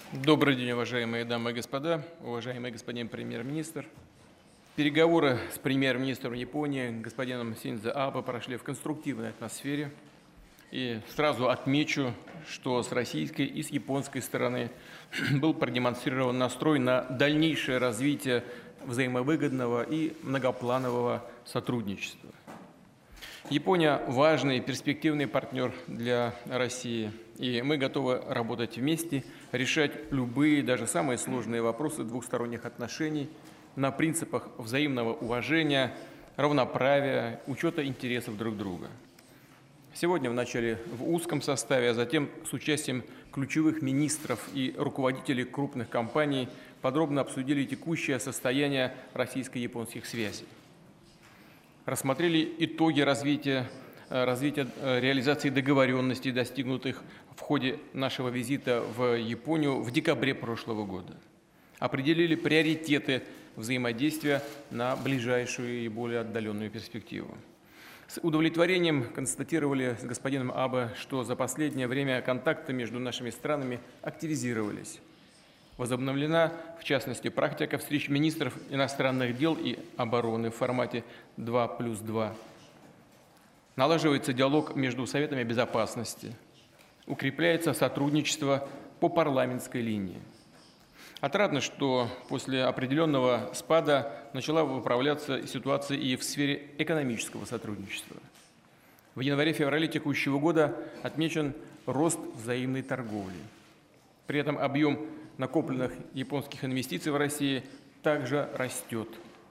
Добрый день, уважаемые дамы и господа, уважаемый господин премьер-министр. Переговоры с премьер-министром Японии господином Синдзо Абе прошли в конструктивной атмосфере. И сразу отмечу, что с российской и с японской стороны был продемонстрирован настрой на дальнейшее развитие взаимовыгодного и многопланового сотрудничества. Япония – важный и перспективный партнер для России, и мы готовы работать вместе, решать любые, даже самые сложные вопросы двухсторонних отношений на принципах взаимного уважения, равноправия, учета интересов друг друга. Сегодня вначале в узком составе, а затем с участием ключевых министров и руководителей крупных компаний подробно обсудили текущее состояние российско-японских связей. Рассмотрели итоги развития реализации договоренностей, достигнутых в ходе нашего визита в Японию в декабре прошлого года. Определили приоритеты взаимодействия на ближайшую и более отдаленную перспективу. С удовлетворением констатировали с господином Абе, что за последнее время контакты между нашими странами активизировались. Возобновлена, в частности, практика встреч министров иностранных дел и обороны в формате 2+2. Налаживается диалог между Советами Безопасности. Укрепляется сотрудничество по парламентской линии. Отрадно, что после определенного спада начала выправляться ситуация и в сфере экономического сотрудничества. В январе-феврале текущего года отмечен рост взаимной торговли. При этом объем накопленных японских инвестиций в России также растет.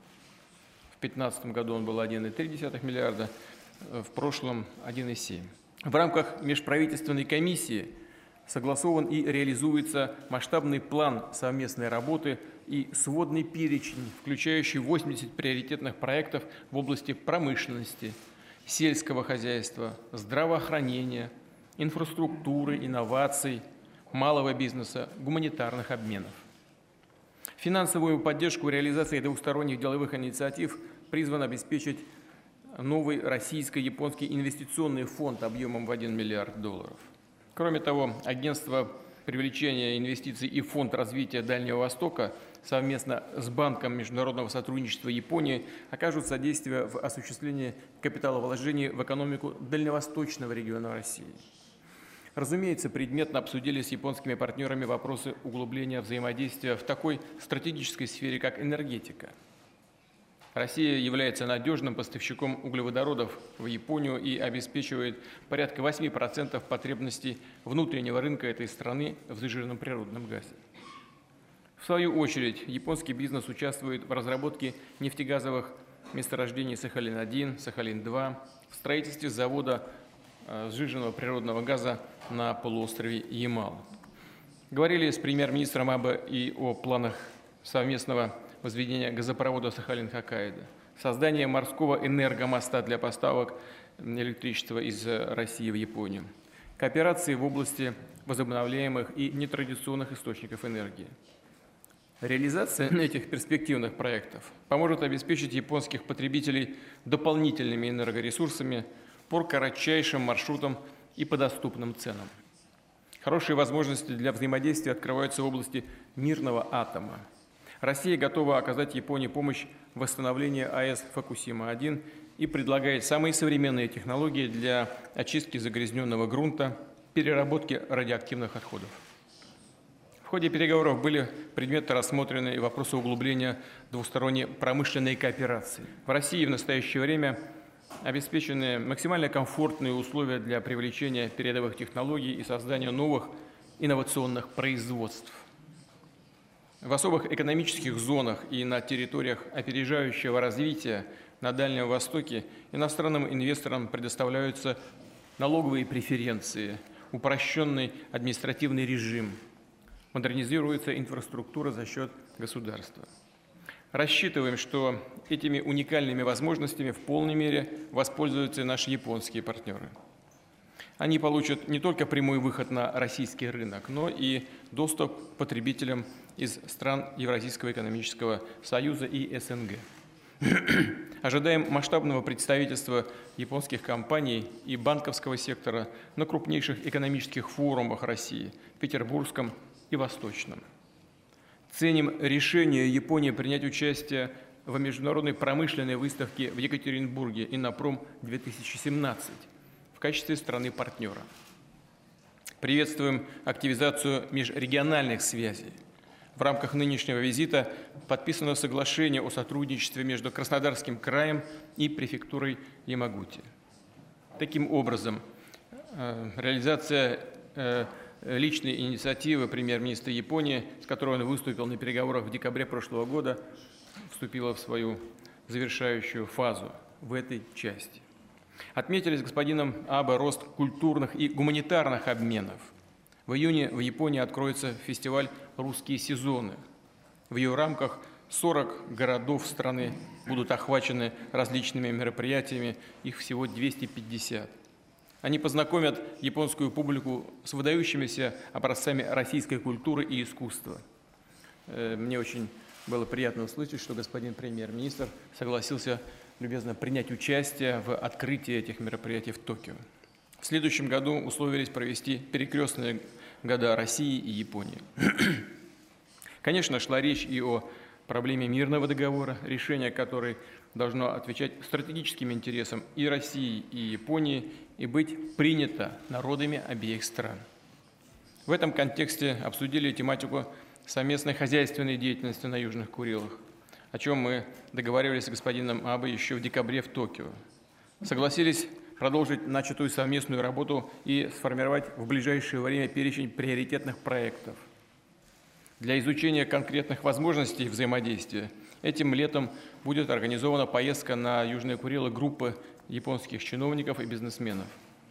В 2015 году он был 1,3 миллиарда, в прошлом 1,7. В рамках межправительственной комиссии согласован и реализуется масштабный план совместной работы и сводный перечень, включающий 80 приоритетных проектов в области промышленности, сельского хозяйства, здравоохранения, инфраструктуры, инноваций, малого бизнеса, гуманитарных обменов. Финансовую поддержку реализации двухсторонних деловых инициатив призван обеспечить новый российско-японский инвестиционный фонд объемом в $1 миллиард. Кроме того, Агентство привлечения инвестиций и Фонд развития Дальнего Востока совместно с Банком международного сотрудничества Японии окажут содействие в осуществлении капиталовложений в экономику дальневосточного региона России. Разумеется, предметно обсудили с японскими партнерами вопросы углубления взаимодействия в такой стратегической сфере, как энергетика. Россия является надежным поставщиком углеводородов в Японию и обеспечивает порядка 8% потребностей внутреннего рынка этой страны в сжиженном природном газе. В свою очередь, японский бизнес участвует в разработке нефтегазовых месторождений Сахалин-1, Сахалин-2, в строительстве завода сжиженного природного газа на полуострове Ямал. Говорили с премьер-министром Абе и о планах совместного возведения газопровода Сахалин-Хоккайдо, создание морского энергомоста для поставок электричества из России в Японию, кооперации в области возобновляемых и нетрадиционных источников энергии. Реализация этих перспективных проектов поможет обеспечить японских потребителей дополнительными энергоресурсами по кратчайшим маршрутам и по доступным ценам. Хорошие возможности для взаимодействия открываются в области мирного атома. Россия готова оказать Японии помощь в восстановлении АЭС Фукусима-1 и предлагает самые современные технологии для очистки загрязненного грунта, переработки радиоактивных отходов. В ходе переговоров были предметно рассмотрены и вопросы углубления двусторонней промышленной кооперации. В России в настоящее время обеспечены максимально комфортные условия для привлечения передовых технологий и создания новых инновационных производств. В особых экономических зонах и на территориях опережающего развития на Дальнем Востоке иностранным инвесторам предоставляются налоговые преференции, упрощенный административный режим, модернизируется инфраструктура за счет государства. Рассчитываем, что этими уникальными возможностями в полной мере воспользуются и наши японские партнеры. Они получат не только прямой выход на российский рынок, но и доступ к потребителям из стран Евразийского экономического союза и СНГ. Ожидаем масштабного представительства японских компаний и банковского сектора на крупнейших экономических форумах России – Петербургском, и Восточном. Ценим решение Японии принять участие в международной промышленной выставке в Екатеринбурге «Иннопром-2017» в качестве страны-партнера. Приветствуем активизацию межрегиональных связей. В рамках нынешнего визита подписано соглашение о сотрудничестве между Краснодарским краем и префектурой Ямагути. Таким образом, реализация личной инициативы премьер-министра Японии, с которой он выступил на переговорах в декабре прошлого года, вступила в свою завершающую фазу в этой части. Отметили с господином Абе рост культурных и гуманитарных обменов. В июне в Японии откроется фестиваль «Русские сезоны». В ее рамках 40 городов страны будут охвачены различными мероприятиями, их всего 250. Они познакомят японскую публику с выдающимися образцами российской культуры и искусства. Мне очень было приятно услышать, что господин премьер-министр согласился любезно принять участие в открытии этих мероприятий в Токио. В следующем году условились провести перекрестные года России и Японии. Конечно, шла речь и о проблеме мирного договора, решение которой должно отвечать стратегическим интересам и России, и Японии, и быть принято народами обеих стран. В этом контексте обсудили тематику совместной хозяйственной деятельности на Южных Курилах, о чем мы договаривались с господином Абе еще в декабре в Токио. Согласились продолжить начатую совместную работу и сформировать в ближайшее время перечень приоритетных проектов. Для изучения конкретных возможностей взаимодействия этим летом будет организована поездка на Южные Курилы группы японских чиновников и бизнесменов.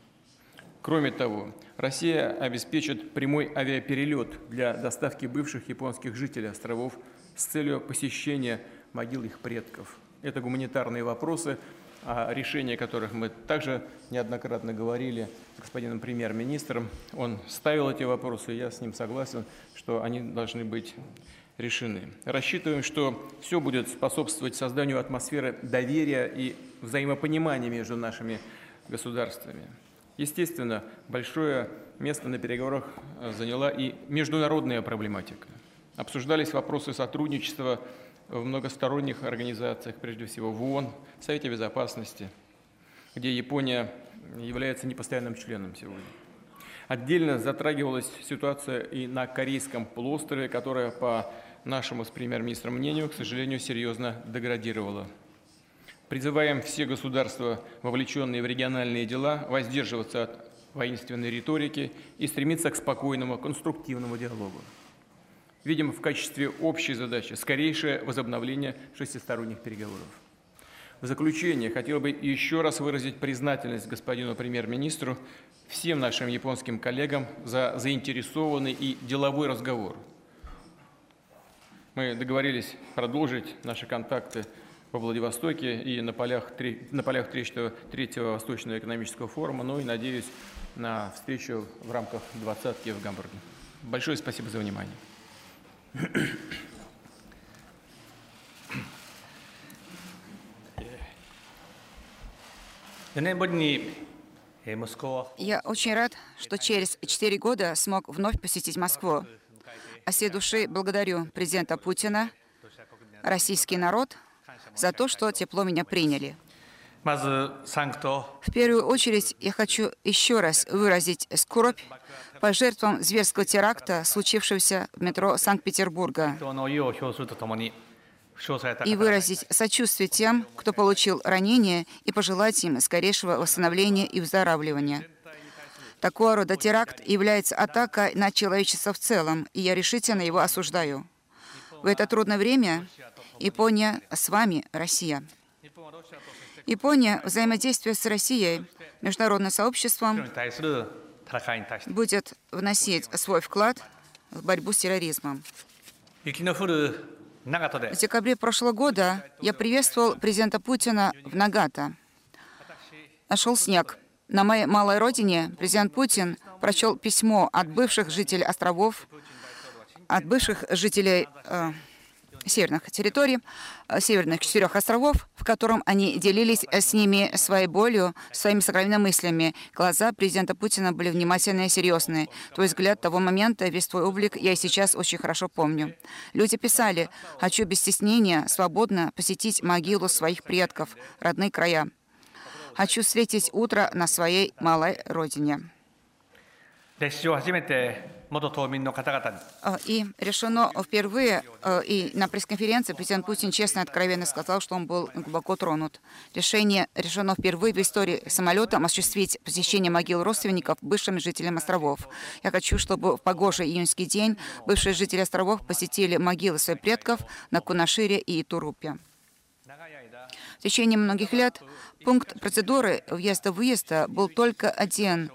Кроме того, Россия обеспечит прямой авиаперелет для доставки бывших японских жителей островов с целью посещения могил их предков. Это гуманитарные вопросы, о решении которых мы также неоднократно говорили с господином премьер-министром. Он ставил эти вопросы, и я с ним согласен, что они должны быть решены. Рассчитываем, что все будет способствовать созданию атмосферы доверия и взаимопонимания между нашими государствами. Естественно, большое место на переговорах заняла и международная проблематика. Обсуждались вопросы сотрудничества в многосторонних организациях, прежде всего в ООН, Совете Безопасности, где Япония является непостоянным членом сегодня. Отдельно затрагивалась ситуация и на Корейском полуострове, которая, по нашему с премьер-министром мнению, к сожалению, серьезно деградировала. Призываем все государства, вовлеченные в региональные дела, воздерживаться от воинственной риторики и стремиться к спокойному, конструктивному диалогу. Видим в качестве общей задачи скорейшее возобновление шестисторонних переговоров. В заключение хотел бы еще раз выразить признательность господину премьер-министру, всем нашим японским коллегам за заинтересованный и деловой разговор. Мы договорились продолжить наши контакты во Владивостоке и на полях третьего Восточного экономического форума, ну и надеюсь на встречу в рамках двадцатки в Гамбурге. Большое спасибо за внимание. Я очень рад, что через 4 года смог вновь посетить Москву. От всей души благодарю президента Путина, российский народ за то, что тепло меня приняли. В первую очередь я хочу еще раз выразить скорбь по жертвам зверского теракта, случившегося в метро Санкт-Петербурга, и выразить сочувствие тем, кто получил ранения, и пожелать им скорейшего восстановления и выздоравливания. Такого рода теракт является атакой на человечество в целом, и я решительно его осуждаю. В это трудное время Япония с вами, Россия. Япония, взаимодействие с Россией, международным сообществом, будет вносить свой вклад в борьбу с терроризмом. В декабре прошлого года я приветствовал президента Путина в Нагато. Шел снег. На моей малой родине президент Путин прочел письмо от бывших жителей островов, от бывших жителей северных территорий, северных 4 островов, в котором они делились с ними своей болью, своими сокровенными мыслями. Глаза президента Путина были внимательные и серьезные. Твой взгляд того момента, весь твой облик я и сейчас очень хорошо помню. Люди писали: «Хочу без стеснения, свободно посетить могилу своих предков, родные края. Хочу встретить утро на своей малой родине». И решено впервые, и на пресс-конференции президент Путин честно и откровенно сказал, что он был глубоко тронут. Решено впервые в истории самолетом осуществить посещение могил родственников бывшим жителям островов. Я хочу, чтобы в погожий июньский день бывшие жители островов посетили могилы своих предков на Кунашире и Итурупе. В течение многих лет пункт процедуры въезда-выезда был только один.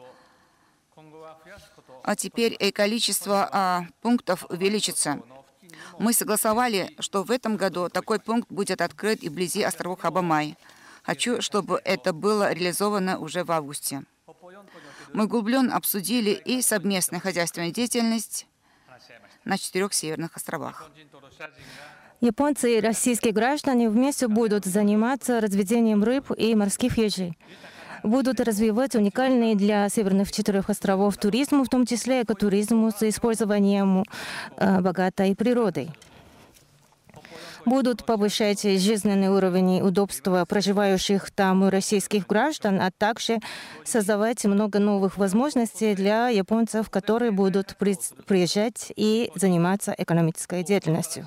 А теперь и количество пунктов увеличится. Мы согласовали, что в этом году такой пункт будет открыт и вблизи островов Хабамай. Хочу, чтобы это было реализовано уже в августе. Мы углубленно обсудили и совместную хозяйственную деятельность на 4 северных островах. Японцы и российские граждане вместе будут заниматься разведением рыб и морских ежей. Будут развивать уникальный для северных 4 островов туризм, в том числе экотуризм с использованием богатой природы. Будут повышать жизненный уровень и удобства проживающих там российских граждан, а также создавать много новых возможностей для японцев, которые будут приезжать и заниматься экономической деятельностью.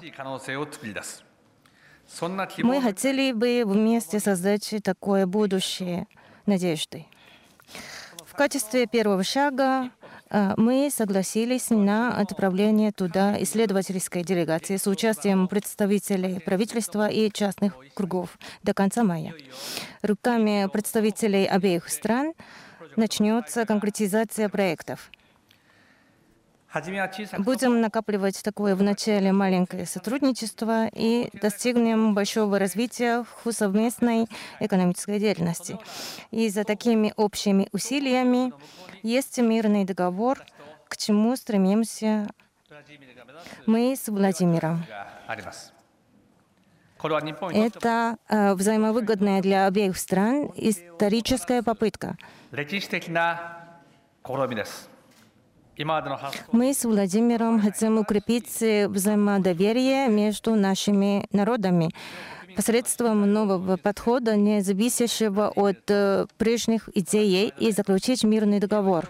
Мы хотели бы вместе создать такое будущее надежды. В качестве первого шага мы согласились на отправление туда исследовательской делегации с участием представителей правительства и частных кругов до конца мая. Руками представителей обеих стран начнется конкретизация проектов. Будем накапливать такое вначале маленькое сотрудничество и достигнем большого развития в совместной экономической деятельности. И за такими общими усилиями есть мирный договор, к чему стремимся мы с Владимиром. Это взаимовыгодная для обеих стран историческая попытка. Мы с Владимиром хотим укрепить взаимодоверие между нашими народами посредством нового подхода, не зависящего от прежних идей, и заключить мирный договор.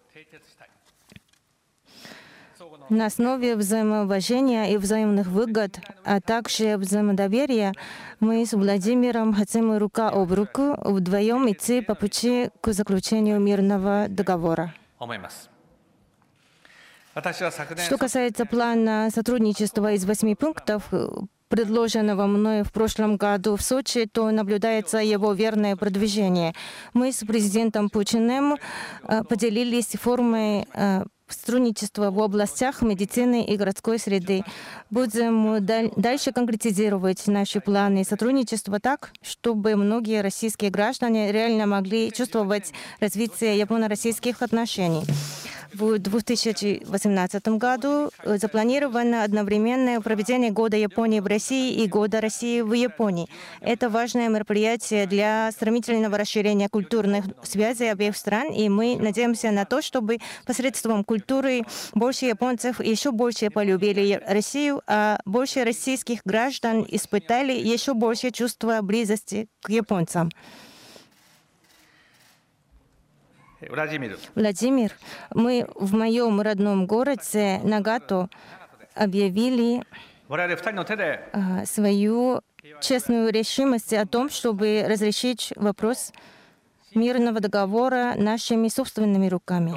На основе взаимоуважения и взаимных выгод, а также взаимодоверия, мы с Владимиром хотим рука об руку вдвоем идти по пути к заключению мирного договора. Что касается плана сотрудничества из 8 пунктов, предложенного мною в прошлом году в Сочи, то наблюдается его верное продвижение. Мы с президентом Путиным поделились формой сотрудничества в областях медицины и городской среды. Будем дальше конкретизировать наши планы сотрудничества так, чтобы многие российские граждане реально могли чувствовать развитие японо-российских отношений. В 2018 году запланировано одновременное проведение Года Японии в России и Года России в Японии. Это важное мероприятие для стремительного расширения культурных связей обеих стран, и мы надеемся на то, чтобы посредством культуры больше японцев еще больше полюбили Россию, а больше российских граждан испытали еще больше чувства близости к японцам. Владимир, мы в моем родном городе Нагато объявили свою честную решимость о том, чтобы разрешить вопрос мирного договора нашими собственными руками.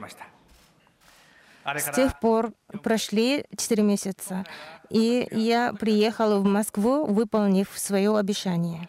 С тех пор прошли 4 месяца, и я приехала в Москву, выполнив свое обещание.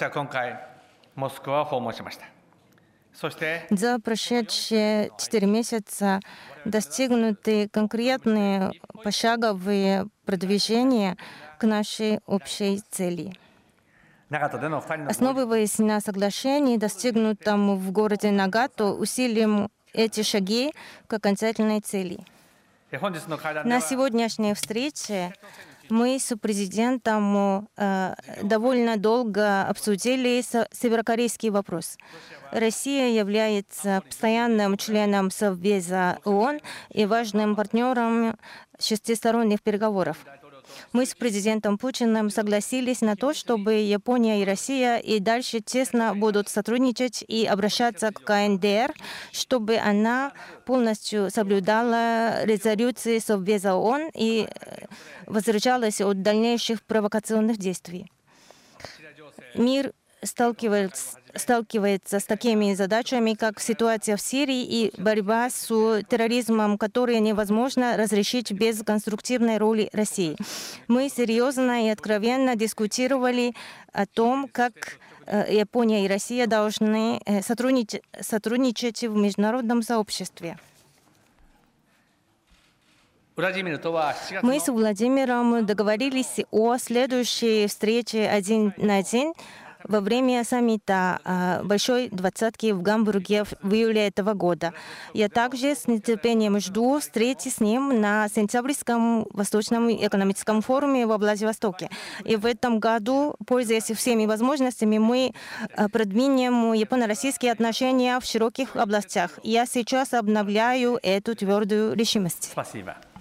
За прошедшие 4 месяца достигнуты конкретные пошаговые продвижения к нашей общей цели. Основываясь на соглашении, достигнутом в городе Нагато, усилим эти шаги к окончательной цели. На сегодняшней встрече Мы с президентом довольно долго обсудили северокорейский вопрос. Россия является постоянным членом Совбеза ООН и важным партнером шестисторонних переговоров. Мы с президентом Путиным согласились на то, чтобы Япония и Россия и дальше тесно будут сотрудничать и обращаться к КНДР, чтобы она полностью соблюдала резолюции Совбеза ООН и воздержалась от дальнейших провокационных действий. Мир сталкивается с такими задачами, как ситуация в Сирии и борьба с терроризмом, которые невозможно разрешить без конструктивной роли России. Мы серьезно и откровенно дискутировали о том, как Япония и Россия должны сотрудничать в международном сообществе. Мы с Владимиром договорились о следующей встрече один на один во время саммита Большой Двадцатки в Гамбурге в июле этого года. Я также с нетерпением жду встречи с ним на сентябрьском Восточном экономическом форуме во Владивостоке. И в этом году, пользуясь всеми возможностями, мы продвинем японо-российские отношения в широких областях. Я сейчас обновляю эту твердую решимость. Спасибо.